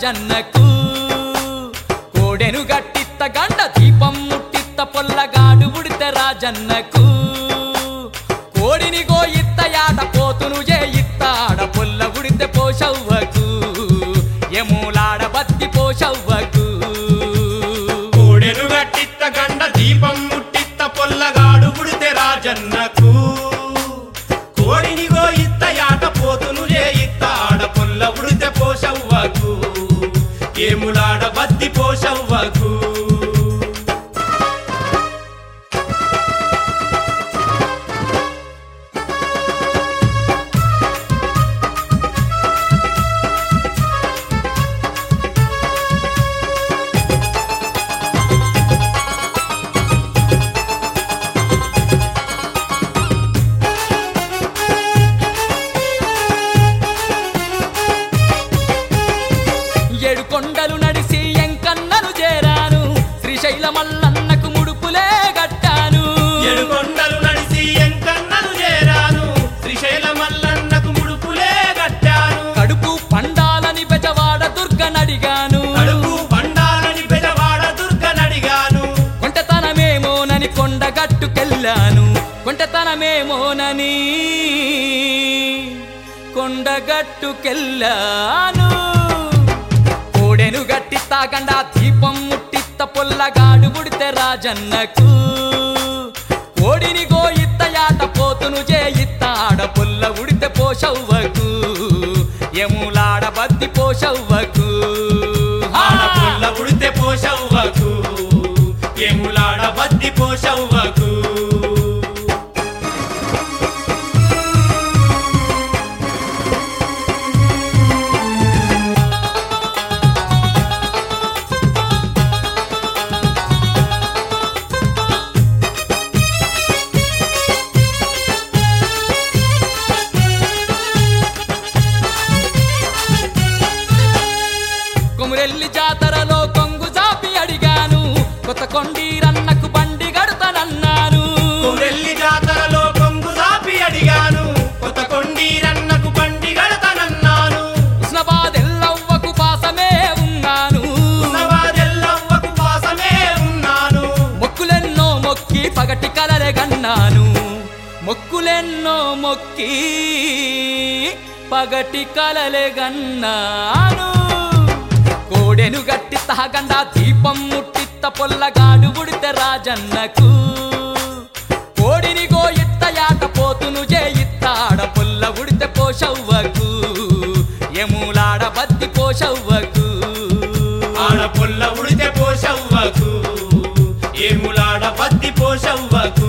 రాజన్నకు కోడెను గట్టిత్త గండ దీపం ముట్టిత్త పొల్లగాడు ఉడితే రాజన్నకు కోడిని గోయిత్త యాట పోతును చేయిత్త ఆడ పొల్ల ఉడితే పోషవ్వకు ఎములాడ బత్తి పోషవ్వకు కోడెను గట్టిత్త గండ దీపం ముట్టిత్త పొల్లగాడు ఉడితే రాజన్నకు కోడిని గోయిత్త యాట పోతును చేయిత్త ఆడ పొల్ల ఉడితే పోషవ్వకు ఏములాడ బత్తి పోషవ్వకు ఏడు కొండలు నడిసి ఎంకన్నను చేరాను శ్రీశైల మల్లన్నకు ముడుపులే గట్టాను ఏడు కొండలు నడిసి ఎంకన్నను చేరాను శ్రీశైల మల్లన్నకు ముడుపులే గట్టాను కడుపు పండాలని బెజవాడ దుర్గనడిగాను కడుపు పండాలని బెజవాడ దుర్గనడిగాను కొంటతనమేమోనని కొండగట్టుకెళ్ళాను కొంటతనమేమోనని కొండగట్టుకెళ్ళాను కోడెను గట్టి తాగండ దీపం ముట్టిత్త పొల్లగాడు ఉడితే రాజన్నకు కోడిని గోయిత్త యాట పోతును చేయిత్త ఆడ పొల్ల ఉడితే పోషవ్వకు ఎములాడ బద్ది పోషవ్వకు ఆడ పొల్ల ఉడితే పోషవ్వకు ఏములాడ బద్ది పోషవ్వకు కొమురెల్లి జాతరలో కొంగు జాపి అడిగాను కొత్త కొండీరన్నకు బండి గడతానన్నాను కొమ్రెల్లి జాతరలో కొంగు జాపి అడిగాను కొత్త కొండీరన్నకు బండి గడతానన్నాను హుస్నాబాద్ ఎల్లవ్వకు పాసమే ఉన్నాను ఉస్నాబాదెల్లవ్వకు పాసమే ఉన్నాను మొక్కులెన్నో మొక్కి పగటి కలలే గన్నాను మొక్కులెన్నో మొక్కి పగటి కలలే గన్నాను కోడెను గట్టి తాగండ దీపం ముట్టిత్త పొల్లగాడు ఉడితే రాజన్నకు కోడిని గోయిత్త యాట పోతును చేయిత్త ఆడ పొల్ల ఉడితే పోషవ్వకు ఎములాడ బద్ది పోషవ్వకు ఆడ పొల్ల ఉడితే పోషవ్వకు ఏములాడ బద్ది పోషవ్వకు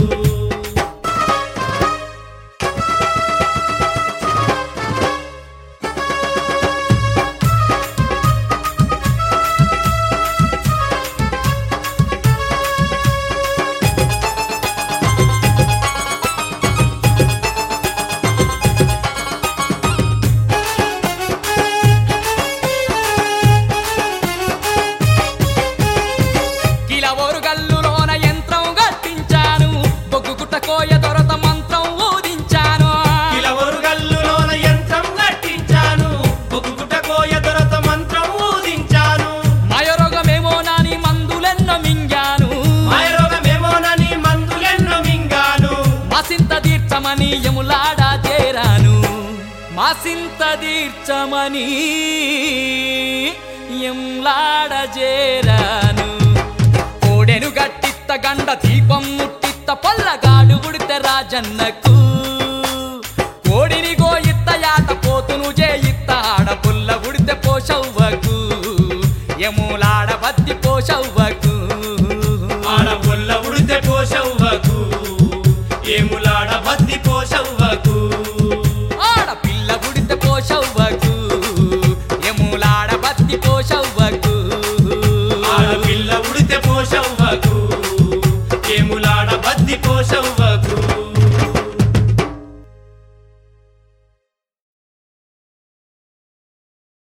కిలవోరు గల్లులోన యంత్రం గట్టించాను బొగ్గు గుట్ట కోయ దొరత మంత్రం ఊదించాను కిలవరు గల్లులోన యంత్రం గట్టించాను బొగ్గుగుట్ట కోయ దొరత మంత్రం ఊదించాను మాయరోగమేమోనని మందులెన్నో మింగాను మాయరోగమేమోనని మందులెన్నో మింగాను మాసింత తీర్చమని ఎములాడ చేరాను మాసింత తీర్చమని ఎంలాడ చేరాను కోడెను గట్టిత్త గండ దీపం ముట్టిత్త పొల్లగాడు ఉడితే రాజన్నకు కోడిని గోయిత్త యాట పోతును చేయిత్త ఆడ పుల్ల ఉడితే పోషవ్వకు ఎములాడ బద్ది పోషవ్వకు